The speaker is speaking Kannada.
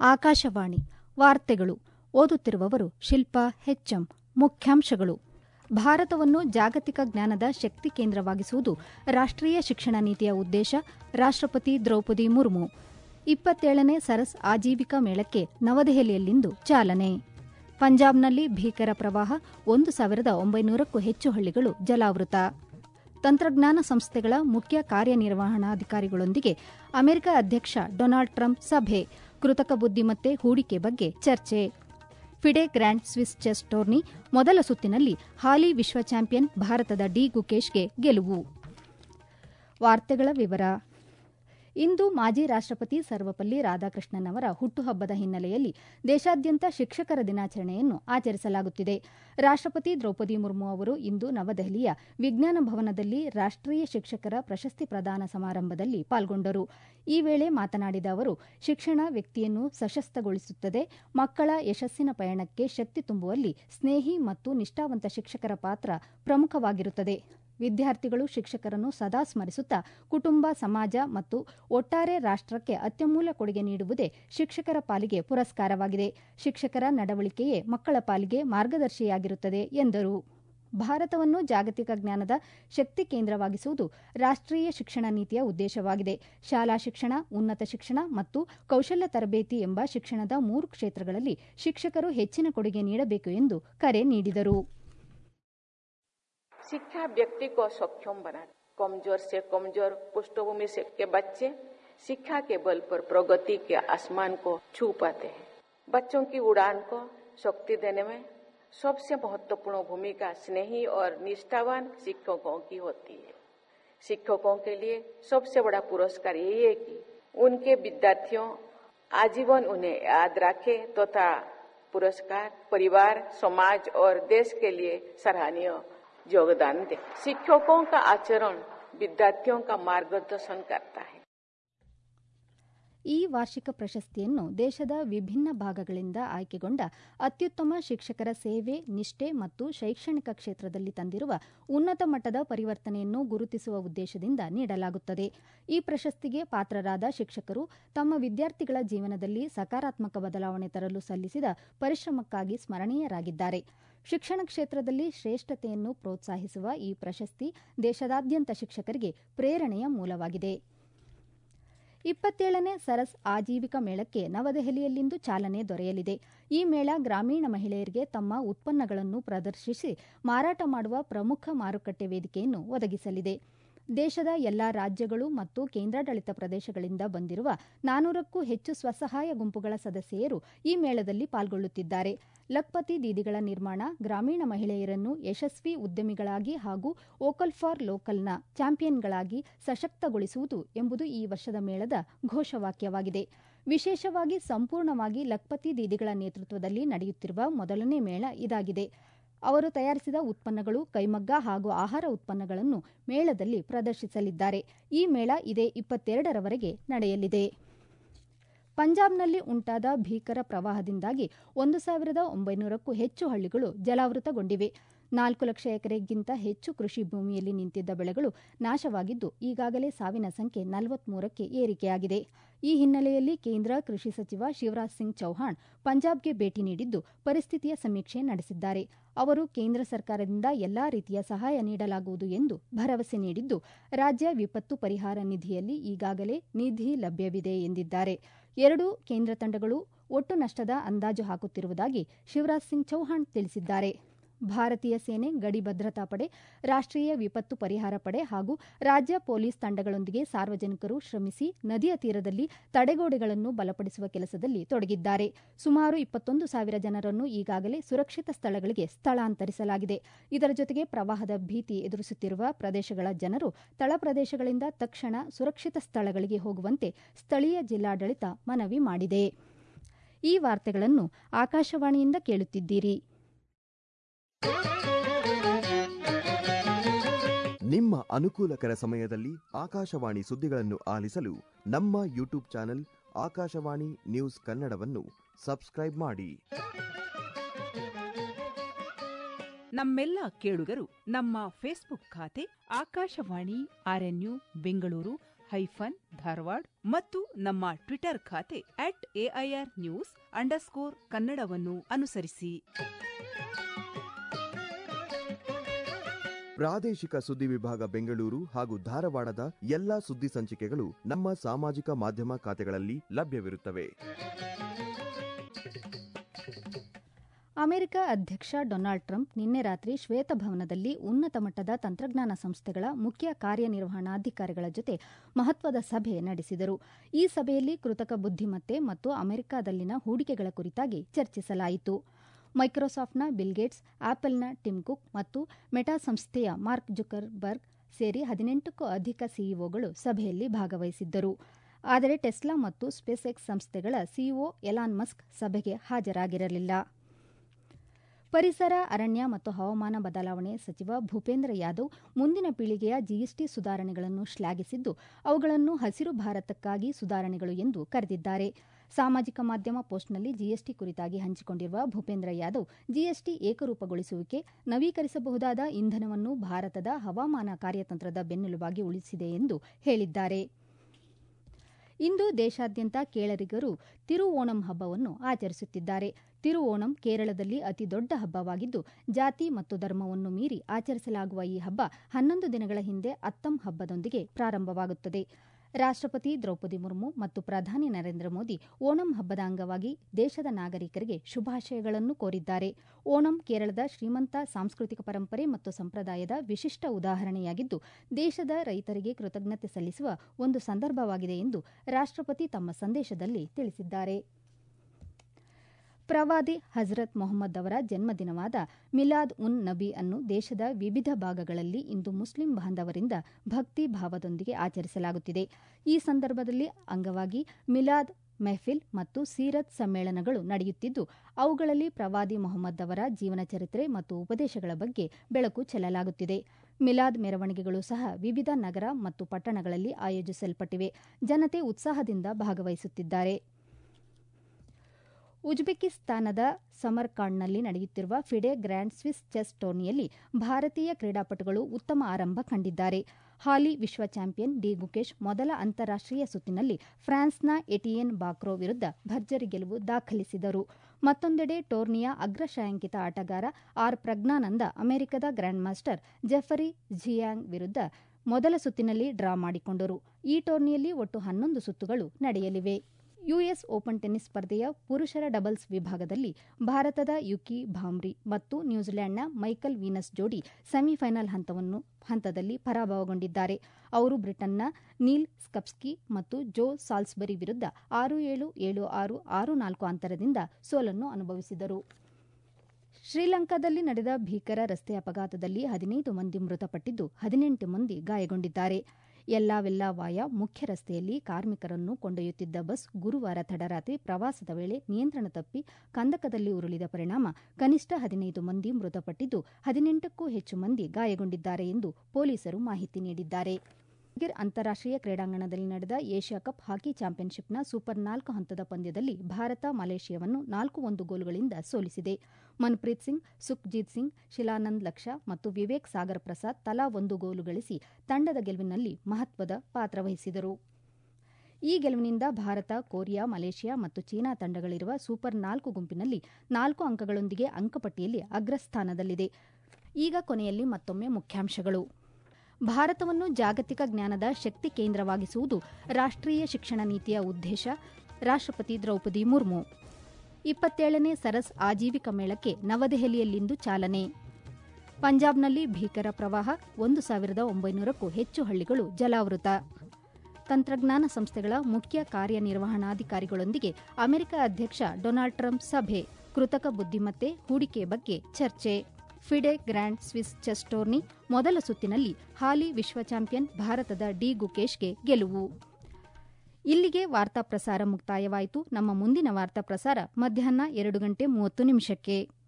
ಆಕಾಶವಾಣಿ ವಾರ್ತೆಗಳು. ಓದುತ್ತಿರುವವರು ಶಿಲ್ಪಾ ಹೆಚ್ಎಂ. ಮುಖ್ಯಾಂಶಗಳು: ಭಾರತವನ್ನು ಜಾಗತಿಕ ಜ್ಞಾನದ ಶಕ್ತಿ ಕೇಂದ್ರವಾಗಿಸುವುದು ರಾಷ್ಟ್ರೀಯ ಶಿಕ್ಷಣ ನೀತಿಯ ಉದ್ದೇಶ. ರಾಷ್ಟ್ರಪತಿ ದ್ರೌಪದಿ ಮುರ್ಮು. 27ನೇ ಸರಸ್ ಆಜೀವಿಕಾ ಮೇಳಕ್ಕೆ ನವದೆಹಲಿಯಲ್ಲಿಂದು ಚಾಲನೆ. ಪಂಜಾಬ್ನಲ್ಲಿ ಭೀಕರ ಪ್ರವಾಹ, 1900ಕ್ಕೂ ಹೆಚ್ಚು ಹಳ್ಳಿಗಳು ಜಲಾವೃತ. ತಂತ್ರಜ್ಞಾನ ಸಂಸ್ಥೆಗಳ ಮುಖ್ಯ ಕಾರ್ಯನಿರ್ವಹಣಾಧಿಕಾರಿಗಳೊಂದಿಗೆ ಅಮೆರಿಕ ಅಧ್ಯಕ್ಷ ಡೊನಾಲ್ಡ್ ಟ್ರಂಪ್ ಸಭೆ. ಕೃತಕ ಬುದ್ದಿಮತ್ತೆ ಹೂಡಿಕೆ ಬಗ್ಗೆ ಚರ್ಚೆ. FIDE grand Swiss chess tourney ಮೊದಲ ಸುತ್ತಿನಲ್ಲಿ ಹಾಲಿ ವಿಶ್ವ ಚಾಂಪಿಯನ್ ಭಾರತದ ಡಿ ಗುಕೇಶ್ಗೆ ಗೆಲುವು. ವಾರ್ತೆಗಳ ವಿವರ. ಇಂದು ಮಾಜಿ ರಾಷ್ಟ್ರಪತಿ ಸರ್ವಪಲ್ಲಿ ರಾಧಾಕೃಷ್ಣನ್ ಅವರ ಹುಟ್ಟುಹಬ್ಬದ ಹಿನ್ನೆಲೆಯಲ್ಲಿ ದೇಶಾದ್ಯಂತ ಶಿಕ್ಷಕರ ದಿನಾಚರಣೆಯನ್ನು ಆಚರಿಸಲಾಗುತ್ತಿದೆ. ರಾಷ್ಟ್ರಪತಿ ದ್ರೌಪದಿ ಮುರ್ಮು ಅವರು ಇಂದು ನವದೆಹಲಿಯ ವಿಜ್ಞಾನ ಭವನದಲ್ಲಿ ರಾಷ್ಟ್ರೀಯ ಶಿಕ್ಷಕರ ಪ್ರಶಸ್ತಿ ಪ್ರದಾನ ಸಮಾರಂಭದಲ್ಲಿ ಪಾಲ್ಗೊಂಡರು. ಈ ವೇಳೆ ಮಾತನಾಡಿದ ಅವರು, ಶಿಕ್ಷಣ ವ್ಯಕ್ತಿಯನ್ನು ಸಶಕ್ತಗೊಳಿಸುತ್ತದೆ. ಮಕ್ಕಳ ಯಶಸ್ಸಿನ ಪಯಣಕ್ಕೆ ಶಕ್ತಿ ತುಂಬುವಲ್ಲಿ ಸ್ನೇಹಿ ಮತ್ತು ನಿಷ್ಠಾವಂತ ಶಿಕ್ಷಕರ ಪಾತ್ರ ಪ್ರಮುಖವಾಗಿರುತ್ತದೆ. ವಿದ್ಯಾರ್ಥಿಗಳು ಶಿಕ್ಷಕರನ್ನು ಸದಾ ಸ್ಮರಿಸುತ್ತಾ ಕುಟುಂಬ, ಸಮಾಜ ಮತ್ತು ಒಟ್ಟಾರೆ ರಾಷ್ಟ್ರಕ್ಕೆ ಅತ್ಯಮೂಲ್ಯ ಕೊಡುಗೆ ನೀಡುವುದೇ ಶಿಕ್ಷಕರ ಪಾಲಿಗೆ ಪುರಸ್ಕಾರವಾಗಿದೆ. ಶಿಕ್ಷಕರ ನಡವಳಿಕೆಯೇ ಮಕ್ಕಳ ಪಾಲಿಗೆ ಮಾರ್ಗದರ್ಶಿಯಾಗಿರುತ್ತದೆ ಎಂದರು. ಭಾರತವನ್ನು ಜಾಗತಿಕ ಜ್ಞಾನದ ಶಕ್ತಿ ಕೇಂದ್ರವಾಗಿಸುವುದು ರಾಷ್ಟ್ರೀಯ ಶಿಕ್ಷಣ ನೀತಿಯ ಉದ್ದೇಶವಾಗಿದೆ. ಶಾಲಾ ಶಿಕ್ಷಣ, ಉನ್ನತ ಶಿಕ್ಷಣ ಮತ್ತು ಕೌಶಲ್ಯ ತರಬೇತಿ ಎಂಬ ಶಿಕ್ಷಣದ 3 ಕ್ಷೇತ್ರಗಳಲ್ಲಿ ಶಿಕ್ಷಕರು ಹೆಚ್ಚಿನ ಕೊಡುಗೆ ನೀಡಬೇಕು ಎಂದು ಕರೆ ನೀಡಿದರು. शिक्षा व्यक्ति को सक्षम बनाती। कमजोर से कमजोर पृष्ठभूमि से के बच्चे शिक्षा के बल पर प्रगति के आसमान को छू पाते हैं। बच्चों की उड़ान को शक्ति देने में सबसे महत्वपूर्ण भूमिका स्नेही और निष्ठावान शिक्षकों की होती है। शिक्षकों के लिए सबसे बड़ा पुरस्कार यही है कि उनके विद्यार्थियों आजीवन उन्हें याद रखे तथा पुरस्कार परिवार, समाज और देश के लिए सराहनीय योगदान दे। शिक्षकों का आचरण विद्यार्थियों का मार्गदर्शन करता है. ಈ ವಾರ್ಷಿಕ ಪ್ರಶಸ್ತಿಯನ್ನು ದೇಶದ ವಿಭಿನ್ನ ಭಾಗಗಳಿಂದ ಆಯ್ಕೆಗೊಂಡ ಅತ್ಯುತ್ತಮ ಶಿಕ್ಷಕರ ಸೇವೆ, ನಿಷ್ಠೆ ಮತ್ತು ಶೈಕ್ಷಣಿಕ ಕ್ಷೇತ್ರದಲ್ಲಿ ತಂದಿರುವ ಉನ್ನತ ಮಟ್ಟದ ಪರಿವರ್ತನೆಯನ್ನು ಗುರುತಿಸುವ ಉದ್ದೇಶದಿಂದ ನೀಡಲಾಗುತ್ತದೆ. ಈ ಪ್ರಶಸ್ತಿಗೆ ಪಾತ್ರರಾದ ಶಿಕ್ಷಕರು ತಮ್ಮ ವಿದ್ಯಾರ್ಥಿಗಳ ಜೀವನದಲ್ಲಿ ಸಕಾರಾತ್ಮಕ ಬದಲಾವಣೆ ತರಲು ಸಲ್ಲಿಸಿದ ಪರಿಶ್ರಮಕ್ಕಾಗಿ ಸ್ಮರಣೀಯರಾಗಿದ್ದಾರೆ. ಶಿಕ್ಷಣ ಕ್ಷೇತ್ರದಲ್ಲಿ ಶ್ರೇಷ್ಠತೆಯನ್ನು ಪ್ರೋತ್ಸಾಹಿಸುವ ಈ ಪ್ರಶಸ್ತಿ ದೇಶದಾದ್ಯಂತ ಶಿಕ್ಷಕರಿಗೆ ಪ್ರೇರಣೆಯ ಮೂಲವಾಗಿದೆ. 27ನೇ ಸರಸ್ ಆಜೀವಿಕಾ ಮೇಳಕ್ಕೆ ನವದೆಹಲಿಯಲ್ಲಿಂದು ಚಾಲನೆ ದೊರೆಯಲಿದೆ. ಈ ಮೇಳ ಗ್ರಾಮೀಣ ಮಹಿಳೆಯರಿಗೆ ತಮ್ಮ ಉತ್ಪನ್ನಗಳನ್ನು ಪ್ರದರ್ಶಿಸಿ ಮಾರಾಟ ಮಾಡುವ ಪ್ರಮುಖ ಮಾರುಕಟ್ಟೆ ವೇದಿಕೆಯನ್ನು ಒದಗಿಸಲಿದೆ. ದೇಶದ ಎಲ್ಲಾ ರಾಜ್ಯಗಳು ಮತ್ತು ಕೇಂದ್ರಾಡಳಿತ ಪ್ರದೇಶಗಳಿಂದ ಬಂದಿರುವ 400ಕ್ಕೂ ಹೆಚ್ಚು ಸ್ವಸಹಾಯ ಗುಂಪುಗಳ ಸದಸ್ಯೆಯರು ಈ ಮೇಳದಲ್ಲಿ ಪಾಲ್ಗೊಳ್ಳುತ್ತಿದ್ದಾರೆ. ಲಖ್ಪತಿ ದೀದಿಗಳ ನಿರ್ಮಾಣ ಗ್ರಾಮೀಣ ಮಹಿಳೆಯರನ್ನು ಯಶಸ್ವಿ ಉದ್ಯಮಿಗಳಾಗಿ ಹಾಗೂ ವೋಕಲ್ ಫಾರ್ ಲೋಕಲ್ನ ಚಾಂಪಿಯನ್ಗಳಾಗಿ ಸಶಕ್ತಗೊಳಿಸುವುದು ಎಂಬುದು ಈ ವರ್ಷದ ಮೇಳದ ಘೋಷವಾಕ್ಯವಾಗಿದೆ. ವಿಶೇಷವಾಗಿ ಸಂಪೂರ್ಣವಾಗಿ ಲಖ್ಪತಿ ದೀದಿಗಳ ನೇತೃತ್ವದಲ್ಲಿ ನಡೆಯುತ್ತಿರುವ ಮೊದಲನೇ ಮೇಳ ಇದಾಗಿದೆ. ಅವರು ತಯಾರಿಸಿದ ಉತ್ಪನ್ನಗಳು, ಕೈಮಗ್ಗ ಹಾಗೂ ಆಹಾರ ಉತ್ಪನ್ನಗಳನ್ನು ಮೇಳದಲ್ಲಿ ಪ್ರದರ್ಶಿಸಲಿದ್ದಾರೆ. ಈ ಮೇಳ ಇದೇ 22ರವರೆಗೆ ನಡೆಯಲಿದೆ. ಪಂಜಾಬ್ನಲ್ಲಿ ಉಂಟಾದ ಭೀಕರ ಪ್ರವಾಹದಿಂದಾಗಿ 1900ಕ್ಕೂ ಹೆಚ್ಚು ಹಳ್ಳಿಗಳು ಜಲಾವೃತಗೊಂಡಿವೆ. 4 ಲಕ್ಷ ಎಕರೆಗಿಂತ ಹೆಚ್ಚು ಕೃಷಿ ಭೂಮಿಯಲ್ಲಿ ನಿಂತಿದ್ದ ಬೆಳೆಗಳು ನಾಶವಾಗಿದ್ದು, ಈಗಾಗಲೇ ಸಾವಿನ ಸಂಖ್ಯೆ 43ಕ್ಕೆ ಏರಿಕೆಯಾಗಿದೆ. ಈ ಹಿನ್ನೆಲೆಯಲ್ಲಿ ಕೇಂದ್ರ ಕೃಷಿ ಸಚಿವ ಶಿವರಾಜ್ ಸಿಂಗ್ ಚೌಹಾಣ್ ಪಂಜಾಬ್ಗೆ ಭೇಟಿ ನೀಡಿದ್ದು ಪರಿಸ್ಥಿತಿಯ ಸಮೀಕ್ಷೆ ನಡೆಸಿದ್ದಾರೆ. ಅವರು ಕೇಂದ್ರ ಸರ್ಕಾರದಿಂದ ಎಲ್ಲಾ ರೀತಿಯ ಸಹಾಯ ನೀಡಲಾಗುವುದು ಎಂದು ಭರವಸೆ ನೀಡಿದ್ದು, ರಾಜ್ಯ ವಿಪತ್ತು ಪರಿಹಾರ ನಿಧಿಯಲ್ಲಿ ಈಗಾಗಲೇ ನಿಧಿ ಲಭ್ಯವಿದೆ ಎಂದಿದ್ದಾರೆ. 2 ಕೇಂದ್ರ ತಂಡಗಳು ಒಟ್ಟು ನಷ್ಟದ ಅಂದಾಜು ಹಾಕುತ್ತಿರುವುದಾಗಿ ಶಿವರಾಜ್ ಸಿಂಗ್ ಚೌಹಾಣ್ ತಿಳಿಸಿದ್ದಾರೆ. ಭಾರತೀಯ ಸೇನೆ, ಗಡಿ ಭದ್ರತಾ ಪಡೆ, ರಾಷ್ಟ್ರೀಯ ವಿಪತ್ತು ಪರಿಹಾರ ಪಡೆ ಹಾಗೂ ರಾಜ್ಯ ಪೊಲೀಸ್ ತಂಡಗಳೊಂದಿಗೆ ಸಾರ್ವಜನಿಕರು ಶ್ರಮಿಸಿ ನದಿಯ ತೀರದಲ್ಲಿ ತಡೆಗೋಡೆಗಳನ್ನು ಬಲಪಡಿಸುವ ಕೆಲಸದಲ್ಲಿ ತೊಡಗಿದ್ದಾರೆ. ಸುಮಾರು 21,000 ಜನರನ್ನು ಈಗಾಗಲೇ ಸುರಕ್ಷಿತ ಸ್ಥಳಗಳಿಗೆ ಸ್ಥಳಾಂತರಿಸಲಾಗಿದೆ. ಇದರ ಜೊತೆಗೆ ಪ್ರವಾಹದ ಭೀತಿ ಎದುರಿಸುತ್ತಿರುವ ಪ್ರದೇಶಗಳ ಜನರು ತಳ ಪ್ರದೇಶಗಳಿಂದ ತಕ್ಷಣ ಸುರಕ್ಷಿತ ಸ್ಥಳಗಳಿಗೆ ಹೋಗುವಂತೆ ಸ್ಥಳೀಯ ಜಿಲ್ಲಾಡಳಿತ ಮನವಿ ಮಾಡಿದೆ. ಈ ವಾರ್ತೆಗಳನ್ನು ಆಕಾಶವಾಣಿಯಿಂದ ಕೇಳುತ್ತಿದ್ದೀರಿ. ನಿಮ್ಮ ಅನುಕೂಲಕರ ಸಮಯದಲ್ಲಿ ಆಕಾಶವಾಣಿ ಸುದ್ದಿಗಳನ್ನು ಆಲಿಸಲು ನಮ್ಮ ಯೂಟ್ಯೂಬ್ ಚಾನೆಲ್ ಆಕಾಶವಾಣಿ ನ್ಯೂಸ್ ಕನ್ನಡವನ್ನು ಸಬ್ಸ್ಕ್ರೈಬ್ ಮಾಡಿ. ನಮ್ಮೆಲ್ಲ ಕೇಳುಗರು ನಮ್ಮ ಫೇಸ್ಬುಕ್ ಖಾತೆ ಆಕಾಶವಾಣಿ ಆರ್ಎನ್ಯು ಬೆಂಗಳೂರು ಧಾರವಾಡ ಮತ್ತು ನಮ್ಮ ಟ್ವಿಟರ್ ಖಾತೆ @AIRnews_ಕನ್ನಡವನ್ನು ಅನುಸರಿಸಿ. ಪ್ರಾದೇಶಿಕ ಸುದ್ದಿ ವಿಭಾಗ ಬೆಂಗಳೂರು ಹಾಗೂ ಧಾರವಾಡದ ಎಲ್ಲಾ ಸುದ್ದಿ ಸಂಚಿಕೆಗಳು ನಮ್ಮ ಸಾಮಾಜಿಕ ಮಾಧ್ಯಮ ಖಾತೆಗಳಲ್ಲಿ ಲಭ್ಯವಿರುತ್ತವೆ. ಅಮೆರಿಕ ಅಧ್ಯಕ್ಷ ಡೊನಾಲ್ಡ್ ಟ್ರಂಪ್ ನಿನ್ನೆ ರಾತ್ರಿ ಶ್ವೇತಭವನದಲ್ಲಿ ಉನ್ನತ ಮಟ್ಟದ ತಂತ್ರಜ್ಞಾನ ಸಂಸ್ಥೆಗಳ ಮುಖ್ಯ ಕಾರ್ಯನಿರ್ವಹಣಾಧಿಕಾರಿಗಳ ಜೊತೆ ಮಹತ್ವದ ಸಭೆ ನಡೆಸಿದರು. ಈ ಸಭೆಯಲ್ಲಿ ಕೃತಕ ಬುದ್ದಿಮತ್ತೆ ಮತ್ತು ಅಮೆರಿಕದಲ್ಲಿನ ಹೂಡಿಕೆಗಳ ಕುರಿತಾಗಿ ಚರ್ಚಿಸಲಾಯಿತು. ಮೈಕ್ರೋಸಾಫ್ಟ್ನ ಬಿಲ್ ಗೇಟ್ಸ್, ಆಪಲ್ನ ಟಿಮ್ ಕುಕ್ ಮತ್ತು ಮೆಟಾ ಸಂಸ್ಥೆಯ ಮಾರ್ಕ್ ಜುಕರ್ಬರ್ಗ್ ಸೇರಿ 18ಕ್ಕೂ ಅಧಿಕ ಸಿಇಒಗಳು ಸಭೆಯಲ್ಲಿ ಭಾಗವಹಿಸಿದ್ದರು. ಆದರೆ ಟೆಸ್ಲಾ ಮತ್ತು ಸ್ಪೇಸ್ ಎಕ್ಸ್ ಸಂಸ್ಥೆಗಳ ಸಿಇಒ ಎಲಾನ್ ಮಸ್ಕ್ ಸಭೆಗೆ ಹಾಜರಾಗಿರಲಿಲ್ಲ. ಪರಿಸರ, ಅರಣ್ಯ ಮತ್ತು ಹವಾಮಾನ ಬದಲಾವಣೆ ಸಚಿವ ಭೂಪೇಂದ್ರ ಯಾದವ್ ಮುಂದಿನ ಪೀಳಿಗೆಯ ಜಿಎಸ್ಟಿ ಸುಧಾರಣೆಗಳನ್ನು ಶ್ಲಾಘಿಸಿದ್ದು, ಅವುಗಳನ್ನು ಹಸಿರು ಭಾರತಕ್ಕಾಗಿ ಸುಧಾರಣೆಗಳು ಎಂದು ಕರೆದಿದ್ದಾರೆ. ಸಾಮಾಜಿಕ ಮಾಧ್ಯಮ ಪೋಸ್ಟ್ನಲ್ಲಿ ಜಿಎಸ್ಟಿ ಕುರಿತಾಗಿ ಹಂಚಿಕೊಂಡಿರುವ ಭೂಪೇಂದ್ರ ಯಾದವ್, ಜಿಎಸ್ಟಿ ಏಕರೂಪಗೊಳಿಸುವಿಕೆ ನವೀಕರಿಸಬಹುದಾದ ಇಂಧನವನ್ನು ಭಾರತದ ಹವಾಮಾನ ಕಾರ್ಯತಂತ್ರದ ಬೆನ್ನೆಲುಬಾಗಿ ಉಳಿಸಿದೆ ಎಂದು ಹೇಳಿದ್ದಾರೆ. ಇಂದು ದೇಶಾದ್ಯಂತ ಕೇರಳಿಗರು ತಿರುಓಣಂ ಹಬ್ಬವನ್ನು ಆಚರಿಸುತ್ತಿದ್ದಾರೆ. ತಿರುಓಣಂ ಕೇರಳದಲ್ಲಿ ಅತಿ ದೊಡ್ಡ ಹಬ್ಬವಾಗಿದ್ದು, ಜಾತಿ ಮತ್ತು ಧರ್ಮವನ್ನು ಮೀರಿ ಆಚರಿಸಲಾಗುವ ಈ ಹಬ್ಬ 11 ದಿನಗಳ ಹಿಂದೆ ಅತ್ತಂ ಹಬ್ಬದೊಂದಿಗೆ ಪ್ರಾರಂಭವಾಗುತ್ತದೆ. ರಾಷ್ಟ್ರಪತಿ ದ್ರೌಪದಿ ಮುರ್ಮು ಮತ್ತು ಪ್ರಧಾನಿ ನರೇಂದ್ರ ಮೋದಿ ಓಣಂ ಹಬ್ಬದ ಅಂಗವಾಗಿ ದೇಶದ ನಾಗರಿಕರಿಗೆ ಶುಭಾಶಯಗಳನ್ನು ಕೋರಿದ್ದಾರೆ. ಓಣಂ ಕೇರಳದ ಶ್ರೀಮಂತ ಸಾಂಸ್ಕೃತಿಕ ಪರಂಪರೆ ಮತ್ತು ಸಂಪ್ರದಾಯದ ವಿಶಿಷ್ಟ ಉದಾಹರಣೆಯಾಗಿದ್ದು, ದೇಶದ ರೈತರಿಗೆ ಕೃತಜ್ಞತೆ ಸಲ್ಲಿಸುವ ಒಂದು ಸಂದರ್ಭವಾಗಿದೆ ಎಂದು ರಾಷ್ಟ್ರಪತಿ ತಮ್ಮ ಸಂದೇಶದಲ್ಲಿ ತಿಳಿಸಿದ್ದಾರೆ. ಪ್ರವಾದಿ ಹಜರತ್ ಮೊಹಮ್ಮದ್ ಅವರ ಜನ್ಮದಿನವಾದ ಮಿಲಾದ್ ಉನ್ ನಬಿ ಅನ್ನು ದೇಶದ ವಿವಿಧ ಭಾಗಗಳಲ್ಲಿ ಇಂದು ಮುಸ್ಲಿಂ ಬಾಂಧವರಿಂದ ಭಕ್ತಿ ಭಾವದೊಂದಿಗೆ ಆಚರಿಸಲಾಗುತ್ತಿದೆ. ಈ ಸಂದರ್ಭದಲ್ಲಿ ಅಂಗವಾಗಿ ಮಿಲಾದ್ ಮೆಹ್ಫಿಲ್ ಮತ್ತು ಸೀರತ್ ಸಮ್ಮೇಳನಗಳು ನಡೆಯುತ್ತಿದ್ದು, ಅವುಗಳಲ್ಲಿ ಪ್ರವಾದಿ ಮೊಹಮ್ಮದ್ ಅವರ ಜೀವನ ಚರಿತ್ರೆ ಮತ್ತು ಉಪದೇಶಗಳ ಬಗ್ಗೆ ಬೆಳಕು ಚೆಲ್ಲಲಾಗುತ್ತಿದೆ. ಮಿಲಾದ್ ಮೆರವಣಿಗೆಗಳು ಸಹ ವಿವಿಧ ನಗರ ಮತ್ತು ಪಟ್ಟಣಗಳಲ್ಲಿ ಆಯೋಜಿಸಲ್ಪಟ್ಟಿವೆ. ಜನತೆ ಉತ್ಸಾಹದಿಂದ ಭಾಗವಹಿಸುತ್ತಿದ್ದಾರೆ. ಉಜ್ಬೇಕಿಸ್ತಾನದ ಸಮರ್ಕಾಂಡ್ನಲ್ಲಿ ನಡೆಯುತ್ತಿರುವ ಫಿಡೆ ಗ್ರ್ಯಾಂಡ್ ಸ್ವಿಸ್ ಚೆಸ್ ಟೂರ್ನಿಯಲ್ಲಿ ಭಾರತೀಯ ಕ್ರೀಡಾಪಟುಗಳು ಉತ್ತಮ ಆರಂಭ ಕಂಡಿದ್ದಾರೆ. ಹಾಲಿ ವಿಶ್ವ ಚಾಂಪಿಯನ್ ಡಿ ಗುಕೇಶ್ ಮೊದಲ ಅಂತಾರಾಷ್ಟೀಯ ಸುತ್ತಿನಲ್ಲಿ ಫ್ರಾನ್ಸ್ನ ಎಟಿಯೇನ್ ಬಾಕ್ರೋ ವಿರುದ್ಧ ಭರ್ಜರಿ ಗೆಲುವು ದಾಖಲಿಸಿದರು. ಮತ್ತೊಂದೆಡೆ ಟೂರ್ನಿಯ ಅಗ್ರ ಶ್ರೇಯಾಂಕಿತ ಆಟಗಾರ ಆರ್ ಪ್ರಜ್ಞಾನಂದ ಅಮೆರಿಕದ ಗ್ರ್ಯಾಂಡ್ ಮಾಸ್ಟರ್ ಜೆಫರಿ ಝಿಯಾಂಗ್ ವಿರುದ್ಧ ಮೊದಲ ಸುತ್ತಿನಲ್ಲಿ ಡ್ರಾ ಮಾಡಿಕೊಂಡರು. ಈ ಟೂರ್ನಿಯಲ್ಲಿ ಒಟ್ಟು 11 ಸುತ್ತುಗಳು ನಡೆಯಲಿವೆ. ಯುಎಸ್ ಓಪನ್ ಟೆನ್ನಿಸ್ ಸ್ಪರ್ಧೆಯ ಪುರುಷರ ಡಬಲ್ಸ್ ವಿಭಾಗದಲ್ಲಿ ಭಾರತದ ಯುಕಿ ಭಾಂಬ್ರಿ ಮತ್ತು ನ್ಯೂಜಿಲೆಂಡ್ನ ಮೈಕಲ್ ವೀನಸ್ ಜೋಡಿ ಸೆಮಿಫೈನಲ್ ಹಂತದಲ್ಲಿ ಪರಾಭವಗೊಂಡಿದ್ದಾರೆ. ಅವರು ಬ್ರಿಟನ್ನ ನೀಲ್ ಸ್ಕಪ್ಸ್ಕಿ ಮತ್ತು ಜೋ ಸಾಲ್ಸ್ಬರಿ ವಿರುದ್ಧ 6-7, 7-6, 6-4 ಅಂತರದಿಂದ ಸೋಲನ್ನು ಅನುಭವಿಸಿದರು. ಶ್ರೀಲಂಕಾದಲ್ಲಿ ನಡೆದ ಭೀಕರ ರಸ್ತೆ ಅಪಘಾತದಲ್ಲಿ 15 ಮಂದಿ ಮೃತಪಟ್ಟಿದ್ದು, 18 ಮಂದಿ ಗಾಯಗೊಂಡಿದ್ದಾರೆ. ಯಲ್ಲಾವೆಲ್ಲಾವಾಯ ಮುಖ್ಯ ರಸ್ತೆಯಲ್ಲಿ ಕಾರ್ಮಿಕರನ್ನು ಕೊಂಡೊಯ್ಯುತ್ತಿದ್ದ ಬಸ್ ಗುರುವಾರ ತಡರಾತ್ರಿ ಪ್ರವಾಸದ ವೇಳೆ ನಿಯಂತ್ರಣ ತಪ್ಪಿ ಕಂದಕದಲ್ಲಿ ಉರುಳಿದ ಪರಿಣಾಮ ಕನಿಷ್ಠ 15 ಮಂದಿ ಮೃತಪಟ್ಟಿದ್ದು, 18ಕ್ಕೂ ಹೆಚ್ಚು ಮಂದಿ ಗಾಯಗೊಂಡಿದ್ದಾರೆ ಎಂದು ಪೊಲೀಸರು ಮಾಹಿತಿ ನೀಡಿದ್ದಾರೆ. ಅಂತಾರಾಷ್ಟೀಯ ಕ್ರೀಡಾಂಗಣದಲ್ಲಿ ನಡೆದ ಏಷ್ಯಾ ಕಪ್ ಹಾಕಿ ಚಾಂಪಿಯನ್ಶಿಪ್ನ ಸೂಪರ್ 4 ಹಂತದ ಪಂದ್ಯದಲ್ಲಿ ಭಾರತ ಮಲೇಷಿಯಾವನ್ನು 4-1 ಗೋಲುಗಳಿಂದ ಸೋಲಿಸಿದೆ. ಮನ್ಪ್ರೀತ್ ಸಿಂಗ್, ಸುಖ್ಜೀತ್ ಸಿಂಗ್, ಶಿಲಾನಂದ್ ಲಕ್ಷ್ಯ ಮತ್ತು ವಿವೇಕ್ ಸಾಗರ್ ಪ್ರಸಾದ್ ತಲಾ 1 ಗೋಲು ಗಳಿಸಿ ತಂಡದ ಗೆಲುವಿನಲ್ಲಿ ಮಹತ್ವದ ಪಾತ್ರ ವಹಿಸಿದರು. ಈ ಗೆಲುವಿನಿಂದ ಭಾರತ, ಕೊರಿಯಾ, ಮಲೇಷಿಯಾ ಮತ್ತು ಚೀನಾ ತಂಡಗಳಿರುವ ಸೂಪರ್ 4 ಗುಂಪಿನಲ್ಲಿ 4 ಅಂಕಗಳೊಂದಿಗೆ ಅಂಕಪಟ್ಟಿಯಲ್ಲಿ ಅಗ್ರಸ್ಥಾನದಲ್ಲಿದೆ. ಈಗ ಕೊನೆಯಲ್ಲಿ ಮತ್ತೊಮ್ಮೆ ಮುಖ್ಯಾಂಶಗಳು. ಭಾರತವನ್ನು ಜಾಗತಿಕ ಜ್ಞಾನದ ಶಕ್ತಿ ಕೇಂದ್ರವಾಗಿಸುವುದು ರಾಷ್ಟ್ರೀಯ ಶಿಕ್ಷಣ ನೀತಿಯ ಉದ್ದೇಶ, ರಾಷ್ಟ್ರಪತಿ ದ್ರೌಪದಿ ಮುರ್ಮು. 27ನೇ ಸರಸ್ ಆಜೀವಿಕ ಮೇಳಕ್ಕೆ ನವದೆಹಲಿಯಲ್ಲಿಂದು ಚಾಲನೆ. ಪಂಜಾಬ್ನಲ್ಲಿ ಭೀಕರ ಪ್ರವಾಹ, 1900ಕ್ಕೂ ಹೆಚ್ಚು ಹಳ್ಳಿಗಳು ಜಲಾವೃತ. ತಂತ್ರಜ್ಞಾನ ಸಂಸ್ಥೆಗಳ ಮುಖ್ಯ ಕಾರ್ಯನಿರ್ವಹಣಾಧಿಕಾರಿಗಳೊಂದಿಗೆ ಅಮೆರಿಕ ಅಧ್ಯಕ್ಷ ಡೊನಾಲ್ಡ್ ಟ್ರಂಪ್ ಸಭೆ, ಕೃತಕ ಬುದ್ದಿಮತ್ತೆ ಹೂಡಿಕೆ ಬಗ್ಗೆ ಚರ್ಚೆ. FIDE grand Swiss chess tourney ಮೊದಲ ಸುತ್ತಿನಲ್ಲಿ ಹಾಲಿ ವಿಶ್ವ ಚಾಂಪಿಯನ್ ಭಾರತದ ಡಿ ಗುಕೇಶ್ಗೆ ಗೆಲುವು. ಇಲ್ಲಿಗೆ ವಾರ್ತಾ ಪ್ರಸಾರ ಮುಕ್ತಾಯವಾಯಿತು. ನಮ್ಮ ಮುಂದಿನ ವಾರ್ತಾ ಪ್ರಸಾರ ಮಧ್ಯಾಹ್ನ 2:30 ನಿಮಿಷಕ್ಕೆ.